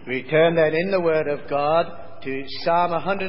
We turn then in the Word of God to Psalm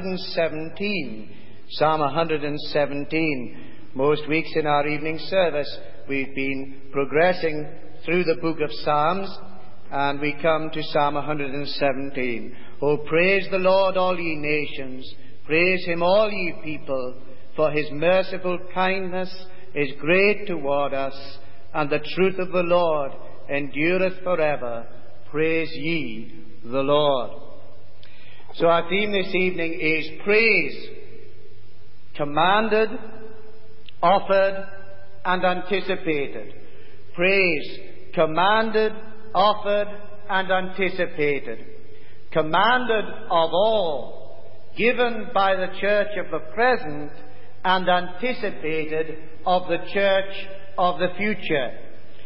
117. Psalm 117. Most weeks in our evening service we've been progressing through the book of Psalms, and we come to Psalm 117. Oh, praise the Lord, all ye nations. Praise him, all ye people, for his merciful kindness is great toward us, and the truth of the Lord endureth forever. Praise ye the Lord. So our theme this evening is praise, commanded, offered, and anticipated. Praise, commanded, offered, and anticipated. Commanded of all, given by the church of the present, and anticipated of the church of the future.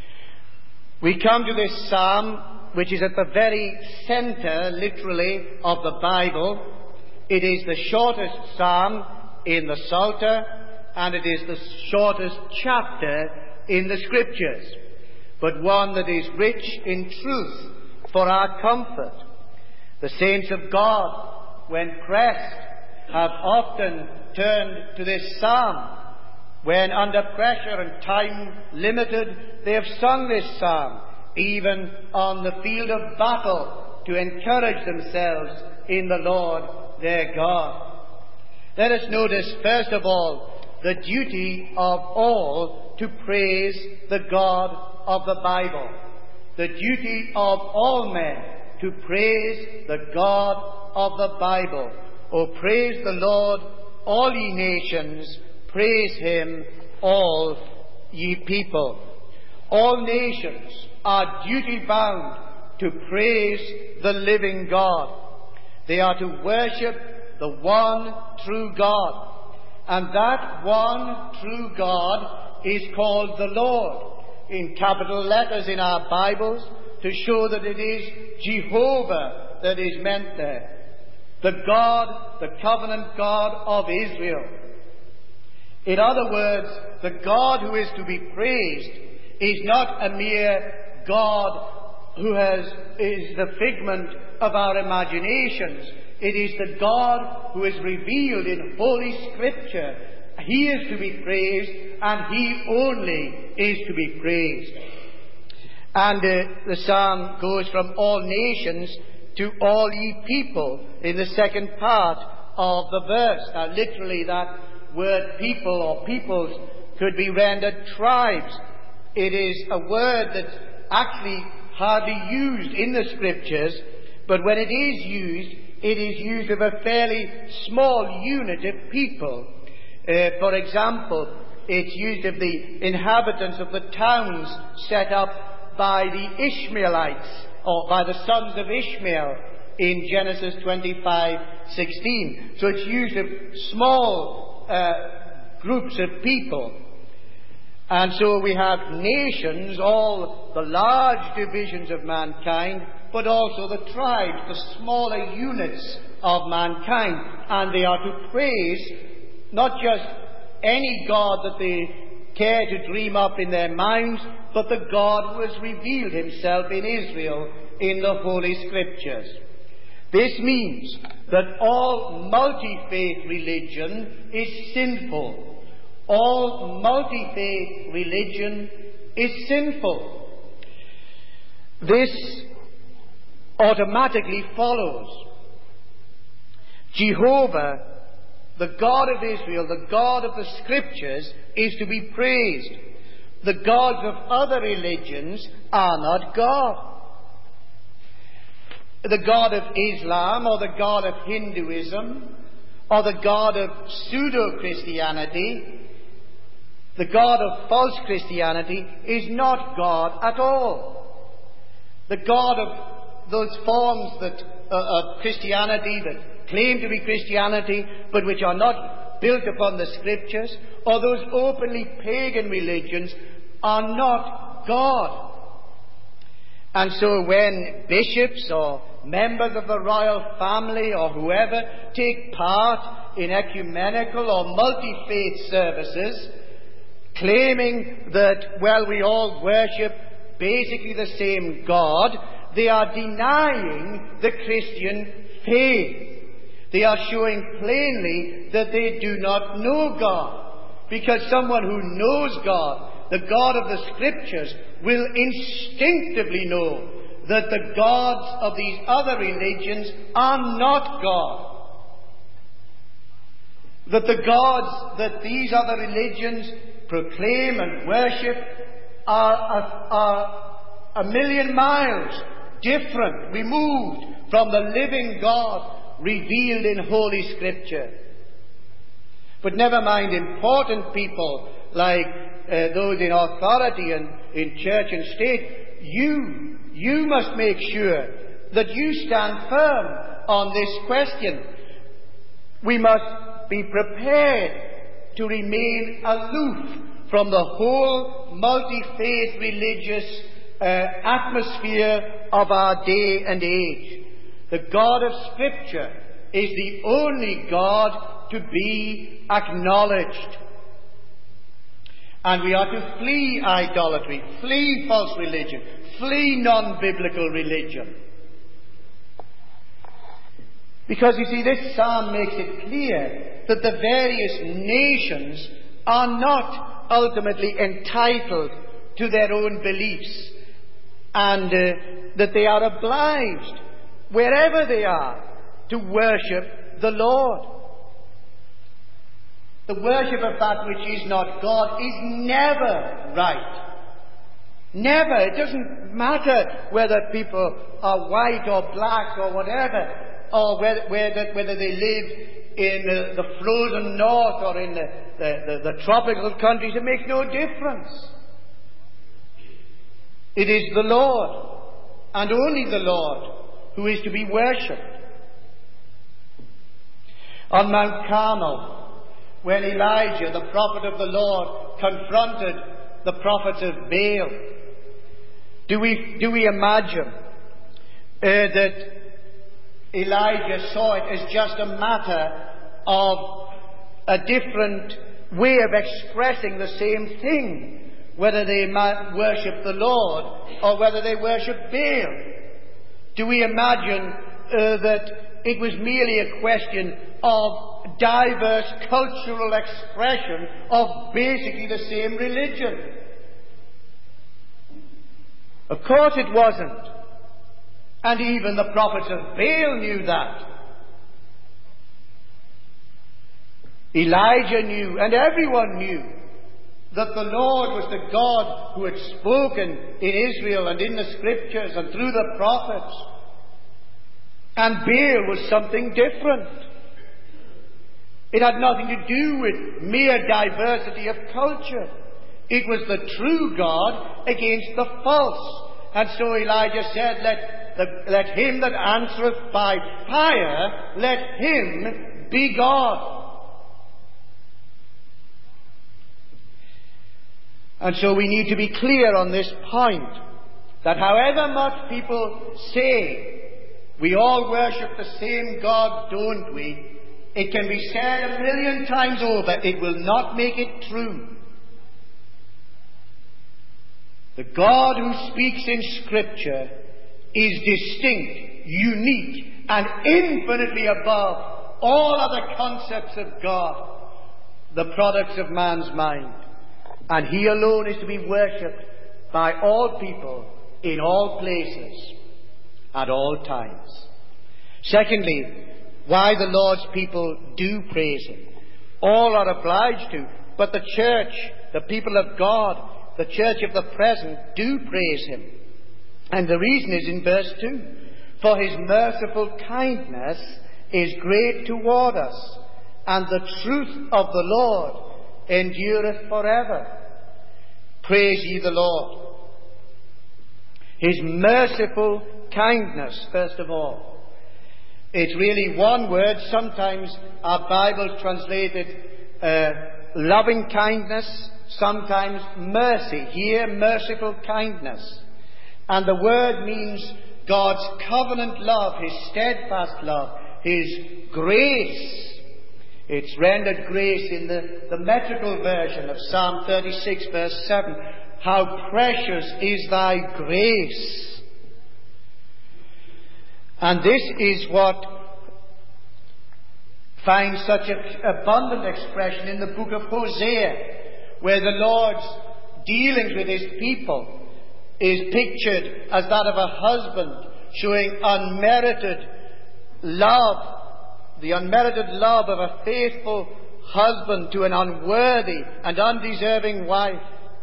We come to this psalm, which is at the very center, literally, of the Bible. It is the shortest psalm in the Psalter, and it is the shortest chapter in the Scriptures, but one that is rich in truth for our comfort. The saints of God, when pressed, have often turned to this psalm. When under pressure and time limited, they have sung this psalm, even on the field of battle, to encourage themselves in the Lord their God. Let us notice, first of all, the duty of all to praise the God of the Bible. The duty of all men to praise the God of the Bible. Oh, praise the Lord, all ye nations. Praise him, all ye people. All nations are duty-bound to praise the living God. They are to worship the one true God. And that one true God is called the Lord, in capital letters in our Bibles, to show that it is Jehovah that is meant there. The God, the covenant God of Israel. In other words, the God who is to be praised is not a mere God who is the figment of our imaginations. It is the God who is revealed in Holy Scripture. He is to be praised, and he only is to be praised. And the psalm goes from all nations to all ye people in the second part of the verse. Now, literally, that word people or peoples could be rendered tribes. It is a word that's actually hardly used in the Scriptures, but when it is used of a fairly small unit of people. For example, it's used of the inhabitants of the towns set up by the Ishmaelites, or by the sons of Ishmael, in Genesis 25:16. So it's used of small groups of people. And so we have nations, all the large divisions of mankind, but also the tribes, the smaller units of mankind. And they are to praise not just any God that they care to dream up in their minds, but the God who has revealed himself in Israel in the Holy Scriptures. This means that all multi-faith religion is sinful. All multi-faith religion is sinful. This automatically follows. Jehovah, the God of Israel, the God of the Scriptures, is to be praised. The gods of other religions are not God. The God of Islam, or the God of Hinduism, or the God of pseudo-Christianity, the God of false Christianity, is not God at all. The God of those forms of Christianity that claim to be Christianity, but which are not built upon the Scriptures, or those openly pagan religions, are not God. And so when bishops or members of the royal family or whoever take part in ecumenical or multi-faith services, claiming that, well, we all worship basically the same God, they are denying the Christian faith. They are showing plainly that they do not know God. Because someone who knows God, the God of the Scriptures, will instinctively know that the gods of these other religions are not God. That the gods that these other religions proclaim and worship are a million miles different, removed from the living God revealed in Holy Scripture. But never mind important people like those in authority and in church and state, you must make sure that you stand firm on this question. We must be prepared to remain aloof from the whole multi-faith religious atmosphere of our day and age. The God of Scripture is the only God to be acknowledged. And we are to flee idolatry, flee false religion, flee non-biblical religion. Because you see, this psalm makes it clear that the various nations are not ultimately entitled to their own beliefs, and that they are obliged, wherever they are, to worship the Lord. The worship of that which is not God is never right. Never. It doesn't matter whether people are white or black or whatever, or whether they live in the frozen north or in the tropical countries. It makes no difference. It is the Lord, and only the Lord, who is to be worshipped. On Mount Carmel, when Elijah, the prophet of the Lord, confronted the prophets of Baal, do we imagine that Elijah saw it as just a matter of a different way of expressing the same thing, whether they might worship the Lord or whether they worship Baal? Do we imagine that it was merely a question of diverse cultural expression of basically the same religion? Of course it wasn't. And even the prophets of Baal knew that. Elijah knew, and everyone knew, that the Lord was the God who had spoken in Israel and in the Scriptures and through the prophets. And Baal was something different. It had nothing to do with mere diversity of culture. It was the true God against the false. And so Elijah said, let him that answereth by fire, let him be God. And so we need to be clear on this point, that however much people say, we all worship the same God, don't we? It can be said 1,000,000 times over. It will not make it true. The God who speaks in Scripture is distinct, unique, and infinitely above all other concepts of God, the products of man's mind. And He alone is to be worshipped by all people, in all places, at all times. Secondly, why the Lord's people do praise Him. All are obliged to, but the church, the people of God, the church of the present, do praise Him. And the reason is in verse 2. For His merciful kindness is great toward us, and the truth of the Lord endureth forever. Praise ye the Lord. His merciful kindness, first of all. It's really one word. Sometimes our Bibles translate it loving kindness, sometimes mercy. Here, merciful kindness. And the word means God's covenant love, His steadfast love, His grace. It's rendered grace in the metrical version of Psalm 36, verse 7. How precious is thy grace! And this is what finds such abundant expression in the book of Hosea, where the Lord's dealings with his people is pictured as that of a husband showing unmerited love, the unmerited love of a faithful husband to an unworthy and undeserving wife.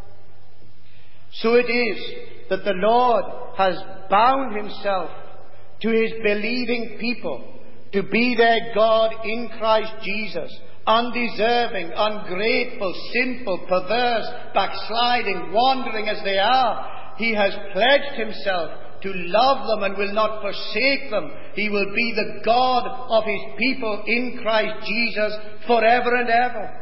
So it is that the Lord has bound himself to his believing people to be their God in Christ Jesus, undeserving, ungrateful, sinful, perverse, backsliding, wandering as they are. He has pledged himself to love them and will not forsake them. He will be the God of his people in Christ Jesus forever and ever.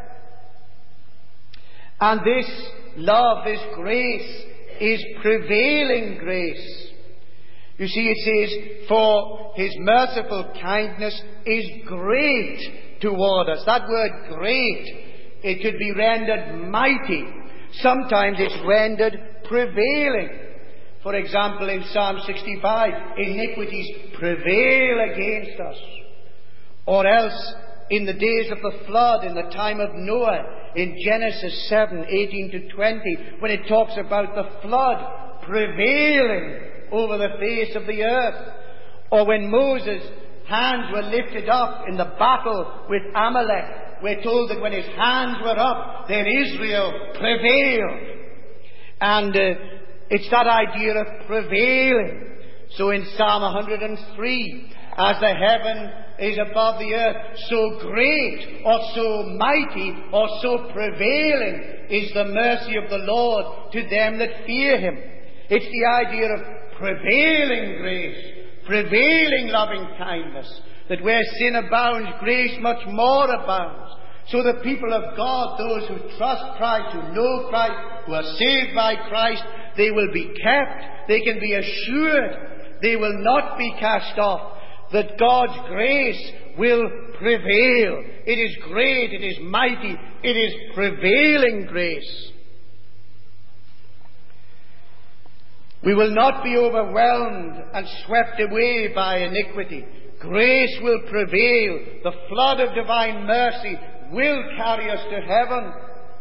And this love, this grace, is prevailing grace. You see, it says, for his merciful kindness is great toward us. That word great, it could be rendered mighty. Sometimes it's rendered prevailing. For example, in Psalm 65, iniquities prevail against us. Or else, in the days of the flood, in the time of Noah, in Genesis 7:18 to 20, when it talks about the flood prevailing over the face of the earth. Or when Moses' hands were lifted up in the battle with Amalek, we're told that when his hands were up, then Israel prevailed. And it's that idea of prevailing. So in Psalm 103, as the heaven is above the earth, so great or so mighty or so prevailing is the mercy of the Lord to them that fear him. It's the idea of prevailing grace, prevailing loving kindness, that where sin abounds, grace much more abounds. So the people of God, those who trust Christ, who know Christ, who are saved by Christ, they will be kept, they can be assured, they will not be cast off, that God's grace will prevail. It is great, it is mighty, it is prevailing grace. We will not be overwhelmed and swept away by iniquity. Grace will prevail. The flood of divine mercy will carry us to heaven.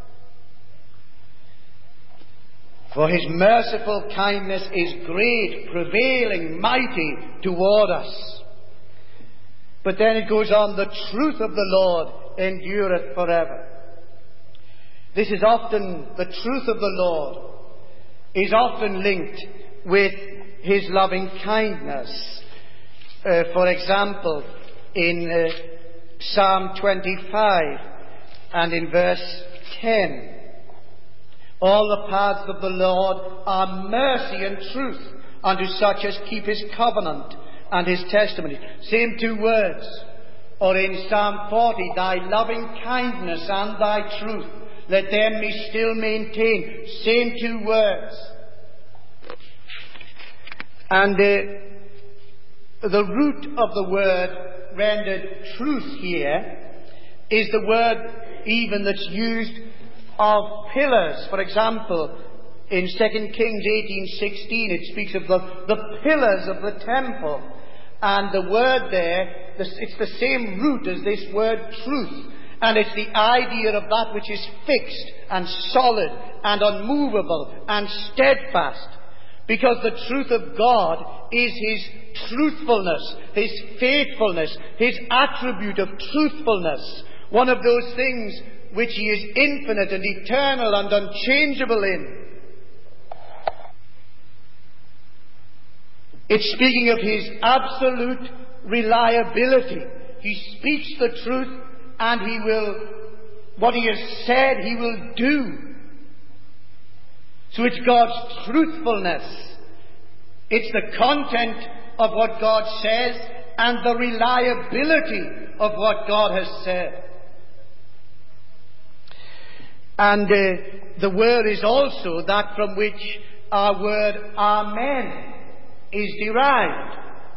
For his merciful kindness is great, prevailing, mighty toward us. But then it goes on, the truth of the Lord endureth forever. This is often, the truth of the Lord is often linked with his loving kindness. For example, in Psalm 25 and in verse 10, all the paths of the Lord are mercy and truth unto such as keep his covenant and his testimony. Same two words. Or in Psalm 40, thy loving kindness and thy truth, let them be still maintained. Same two words. And the root of the word rendered truth here is the word even that's used of pillars. For example, in 2 Kings 18:16, it speaks of the pillars of the temple. And the word there, it's the same root as this word truth. And it's the idea of that which is fixed and solid and unmovable and steadfast. Because the truth of God is his truthfulness, his faithfulness, his attribute of truthfulness. One of those things which he is infinite and eternal and unchangeable in. It's speaking of his absolute reliability. He speaks the truth and he will, what he has said, he will do. So it's God's truthfulness. It's the content of what God says and the reliability of what God has said. And the word is also that from which our word Amen is derived.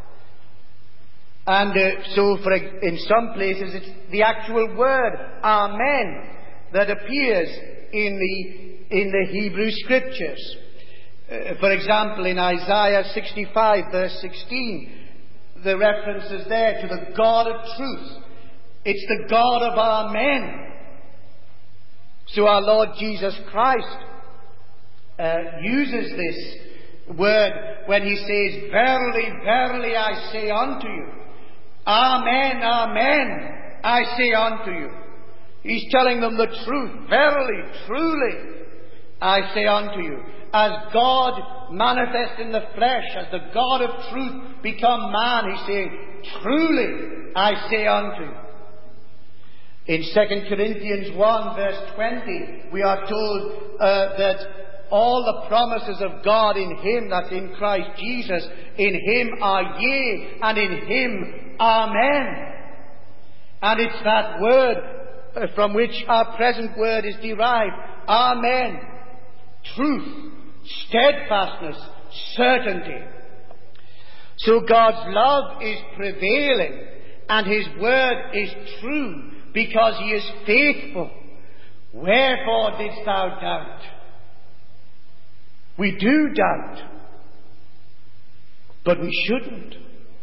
And so in some places it's the actual word Amen that appears in the Hebrew Scriptures. For example, in Isaiah 65 verse 16, the references there to the God of truth. It's the God of our men. So our Lord Jesus Christ uses this word when he says, "Verily, verily, I say unto you. Amen, amen, I say unto you." He's telling them the truth. Verily, truly, I say unto you. As God manifest in the flesh, as the God of truth become man, he's saying, "Truly, I say unto you." In 2 Corinthians 1 verse 20, we are told that all the promises of God in him, that's in Christ Jesus, in him are yea, and in him amen. And it's that word from which our present word is derived. Amen. Truth, steadfastness, certainty. So God's love is prevailing, and his word is true, because he is faithful. Wherefore didst thou doubt? We do doubt, but we shouldn't.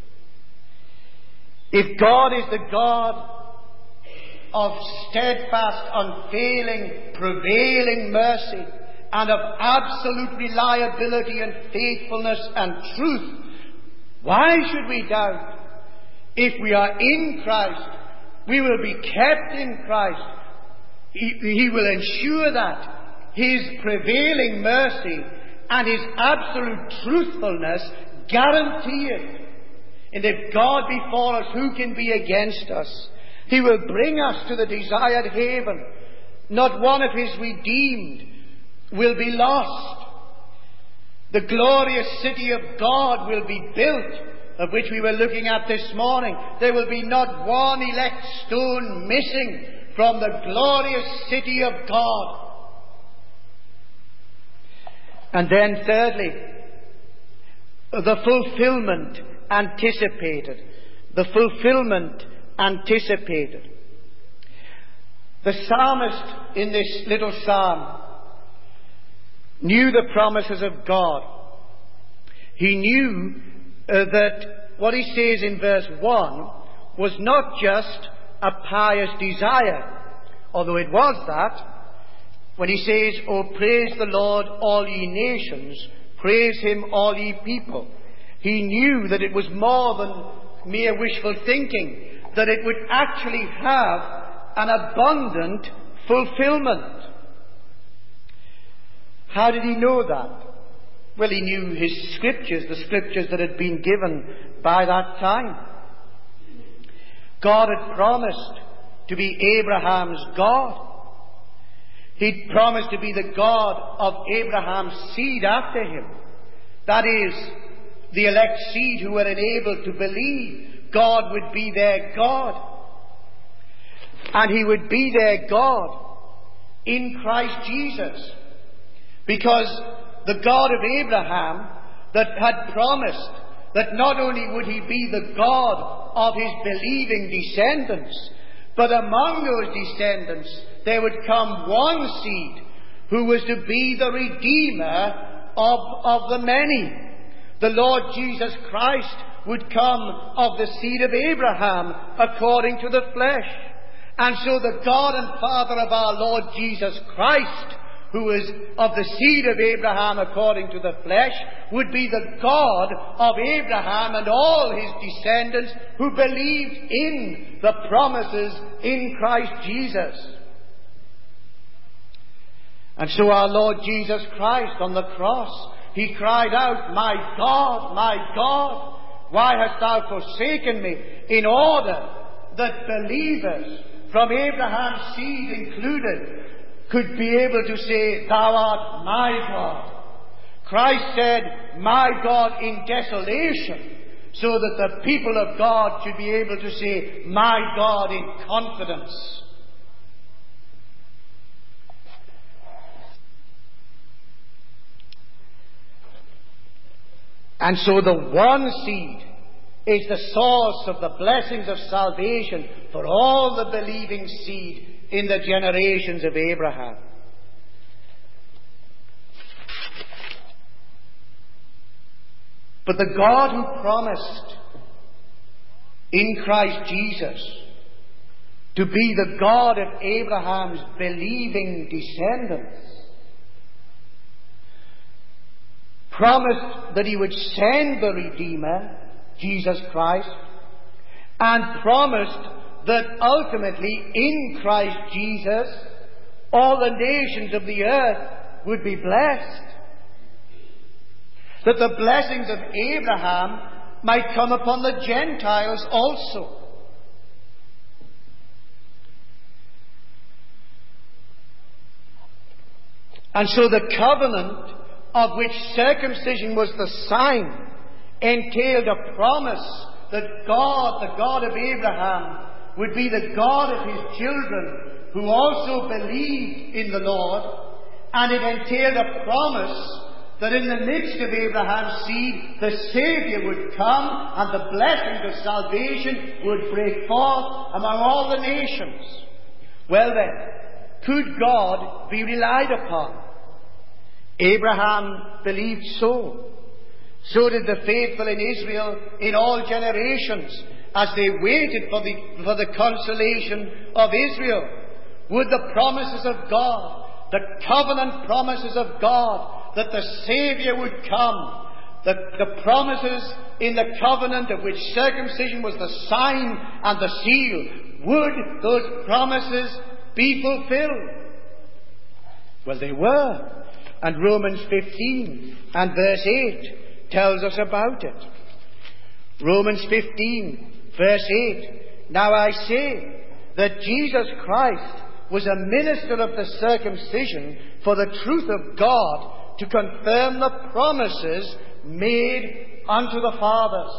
If God is the God of steadfast, unfailing, prevailing mercy, and of absolute reliability and faithfulness and truth, why should we doubt? If we are in Christ, we will be kept in Christ. He will ensure that his prevailing mercy and his absolute truthfulness guarantee it. And if God be for us, who can be against us? He will bring us to the desired haven. Not one of his redeemed will be lost. The glorious city of God will be built, of which we were looking at this morning. There will be not one elect stone missing from the glorious city of God. And then thirdly, the fulfillment anticipated. The fulfillment anticipated. The psalmist in this little psalm knew the promises of God. He knew that what he says in verse 1 was not just a pious desire, although it was that. When he says, "O praise the Lord, all ye nations, praise him, all ye people," he knew that it was more than mere wishful thinking, that it would actually have an abundant fulfillment. How did he know that? Well, he knew his scriptures, the scriptures that had been given by that time. God had promised to be Abraham's God. He'd promised to be the God of Abraham's seed after him. That is, the elect seed who were enabled to believe God would be their God. And he would be their God in Christ Jesus. Because the God of Abraham that had promised that not only would he be the God of his believing descendants, but among those descendants there would come one seed who was to be the Redeemer of the many. The Lord Jesus Christ would come of the seed of Abraham according to the flesh. And so the God and Father of our Lord Jesus Christ, who is of the seed of Abraham according to the flesh, would be the God of Abraham and all his descendants who believed in the promises in Christ Jesus. And so our Lord Jesus Christ on the cross, he cried out, my God, why hast thou forsaken me?" in order that believers, from Abraham's seed included, could be able to say, "Thou art my God." Christ said, "My God," in desolation, so that the people of God should be able to say, "My God," in confidence. And so the one seed is the source of the blessings of salvation for all the believing seed in the generations of Abraham. But the God who promised in Christ Jesus to be the God of Abraham's believing descendants, promised that he would send the Redeemer, Jesus Christ, and promised that ultimately in Christ Jesus all the nations of the earth would be blessed. That the blessings of Abraham might come upon the Gentiles also. And so the covenant of which circumcision was the sign entailed a promise that God, the God of Abraham, would be the God of his children who also believed in the Lord, and it entailed a promise that in the midst of Abraham's seed the Saviour would come and the blessings of salvation would break forth among all the nations. Well then, could God be relied upon? Abraham believed so. So did the faithful in Israel in all generations as they waited for the consolation of Israel. Would the promises of God, the covenant promises of God, that the Saviour would come, the promises in the covenant of which circumcision was the sign and the seal, would those promises be fulfilled? Well, they were. And Romans 15 and verse 8 tells us about it. Romans 15 verse 8. Now I say that Jesus Christ was a minister of the circumcision for the truth of God, to confirm the promises made unto the fathers.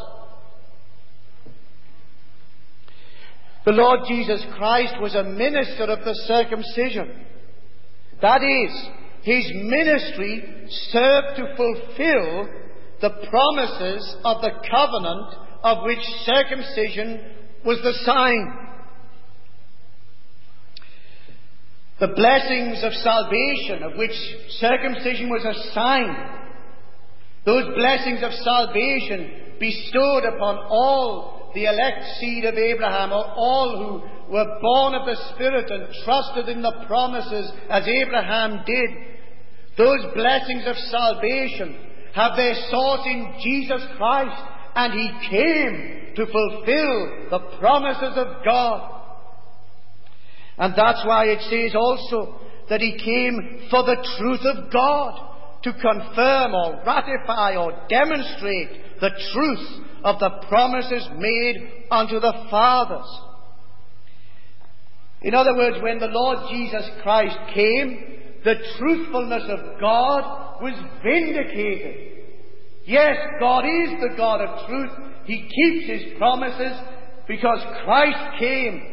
The Lord Jesus Christ was a minister of the circumcision. That is, his ministry served to fulfill the promises of the covenant of which circumcision was the sign. The blessings of salvation of which circumcision was a sign, those blessings of salvation bestowed upon all the elect seed of Abraham, or all who were born of the Spirit and trusted in the promises as Abraham did, those blessings of salvation have their source in Jesus Christ, and he came to fulfill the promises of God. And that's why it says also that he came for the truth of God, to confirm or ratify or demonstrate the truth of the promises made unto the fathers. In other words, when the Lord Jesus Christ came, the truthfulness of God was vindicated. Yes, God is the God of truth. He keeps his promises because Christ came.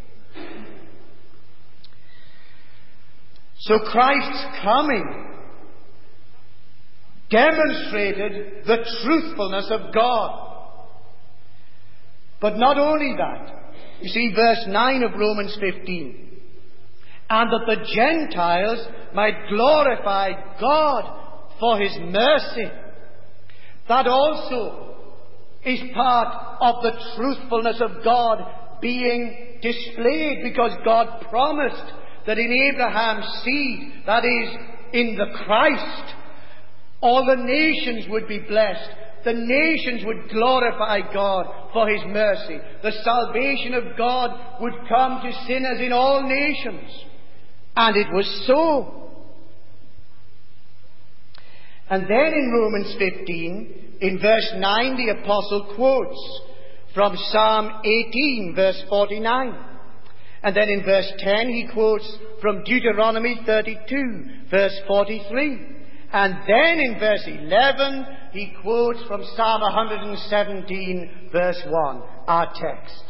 So Christ's coming demonstrated the truthfulness of God. But not only that. You see, verse 9 of Romans 15. And that the Gentiles might glorify God for his mercy. That also is part of the truthfulness of God being displayed, because God promised that in Abraham's seed, that is, in the Christ, all the nations would be blessed. The nations would glorify God for his mercy. The salvation of God would come to sinners in all nations. And it was so. And then in Romans 15, in verse 9, the apostle quotes from Psalm 18, verse 49. And then in verse 10, he quotes from Deuteronomy 32, verse 43. And then in verse 11, he quotes from Psalm 117, verse 1, our text.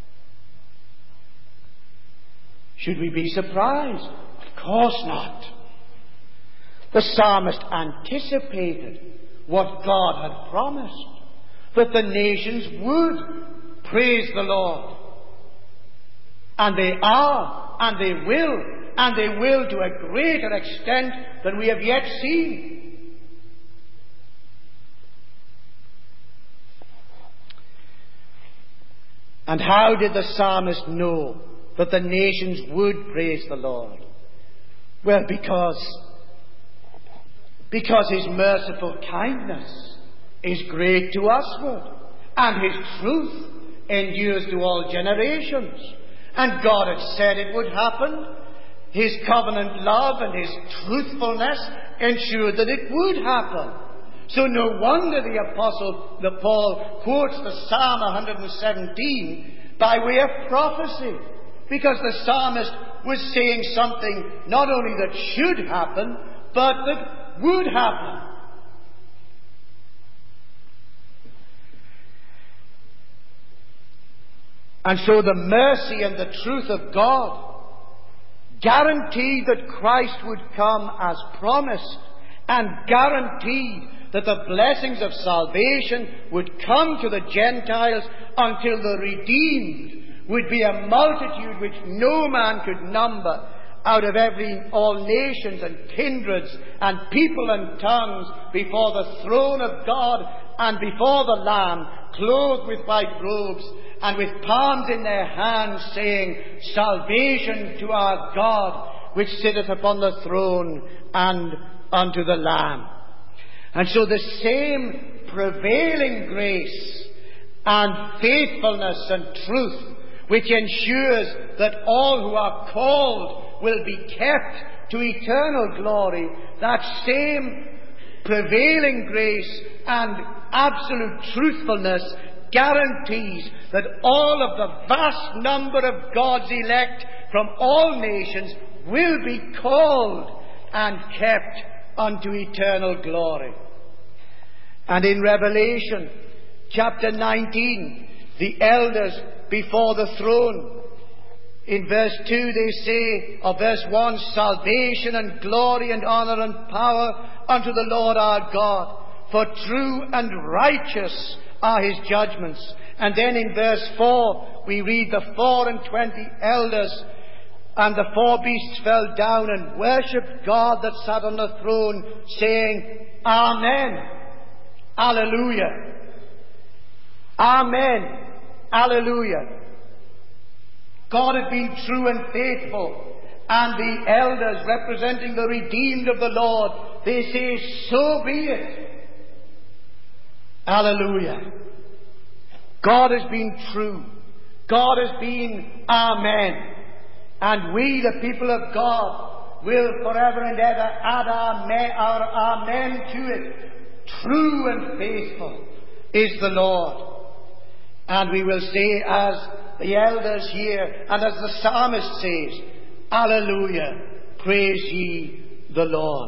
Should we be surprised? Of course not. The psalmist anticipated what God had promised, that the nations would praise the Lord. And they are, and they will to a greater extent than we have yet seen. And how did the psalmist know that the nations would praise the Lord? Well, because His merciful kindness is great to usward, and His truth endures to all generations. And God had said it would happen. His covenant love and His truthfulness ensured that it would happen. So no wonder the Apostle Paul quotes the Psalm 117 by way of prophecy, because the psalmist was saying something not only that should happen, but that would happen. And so the mercy and the truth of God guaranteed that Christ would come as promised, and guaranteed that the blessings of salvation would come to the Gentiles until the redeemed would be a multitude which no man could number, out of all nations and kindreds and people and tongues, before the throne of God and before the Lamb, clothed with white robes and with palms in their hands, saying, Salvation to our God, which sitteth upon the throne, and unto the Lamb. And so the same prevailing grace and faithfulness and truth, which ensures that all who are called will be kept to eternal glory, that same prevailing grace and absolute truthfulness guarantees that all of the vast number of God's elect from all nations will be called and kept unto eternal glory. And in Revelation chapter 19, the elders before the throne, in verse 2 they say, or verse 1, Salvation and glory and honour and power unto the Lord our God, for true and righteous are His judgments. And then in verse 4 we read, the 24 elders and the 4 beasts fell down and worshipped God that sat on the throne, saying, Amen. Alleluia. Amen. Alleluia. God had been true and faithful, and the elders representing the redeemed of the Lord, they say, so be it. Alleluia. God has been true. God has been Amen. And we, the people of God, will forever and ever add our Amen to it. True and faithful is the Lord. And we will say, as the elders here, and as the psalmist says, Alleluia, praise ye the Lord.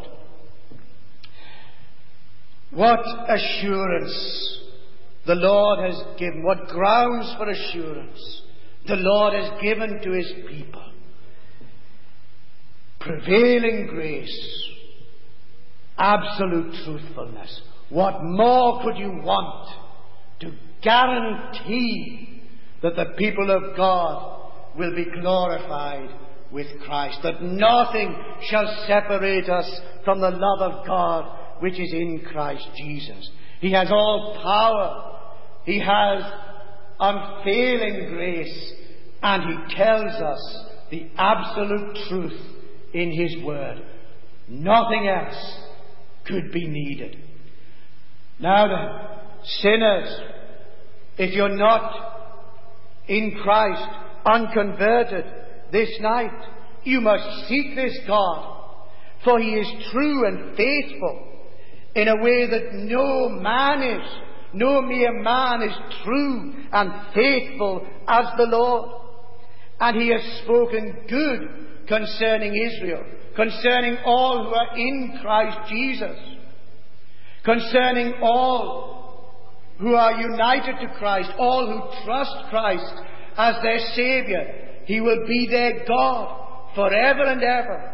What assurance the Lord has given, what grounds for assurance the Lord has given to His people. Prevailing grace, absolute truthfulness. What more could you want to guarantee that the people of God will be glorified with Christ, that nothing shall separate us from the love of God which is in Christ Jesus. He has all power. He has unfailing grace, and He tells us the absolute truth in His Word. Nothing else could be needed. Now then, sinners, if you're not in Christ, unconverted this night, you must seek this God, for He is true and faithful in a way that no man is. No mere man is true and faithful as the Lord. And He has spoken good concerning Israel, concerning all who are in Christ Jesus, concerning all who are united to Christ, all who trust Christ as their Saviour. He will be their God forever and ever.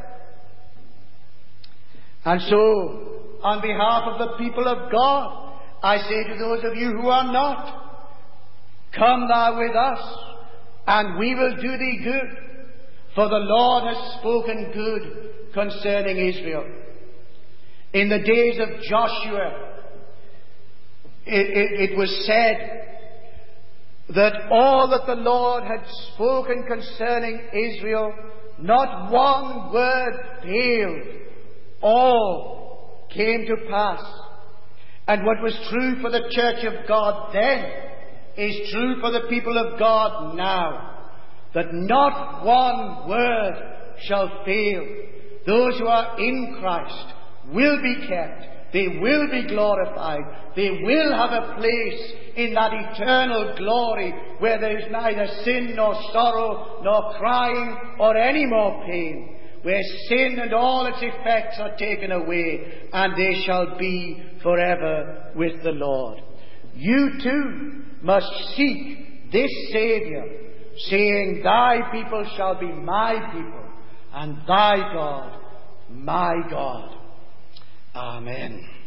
And so, on behalf of the people of God, I say to those of you who are not, come thou with us, and we will do thee good, for the Lord has spoken good concerning Israel. In the days of Joshua, it was said that all that the Lord had spoken concerning Israel, not one word failed. All came to pass. And what was true for the church of God then is true for the people of God now, that not one word shall fail. Those who are in Christ will be kept. They will be glorified. They will have a place in that eternal glory where there is neither sin nor sorrow nor crying or any more pain, where sin and all its effects are taken away, and they shall be forever with the Lord. You too must seek this Saviour, saying, Thy people shall be my people, and Thy God my God. Amen.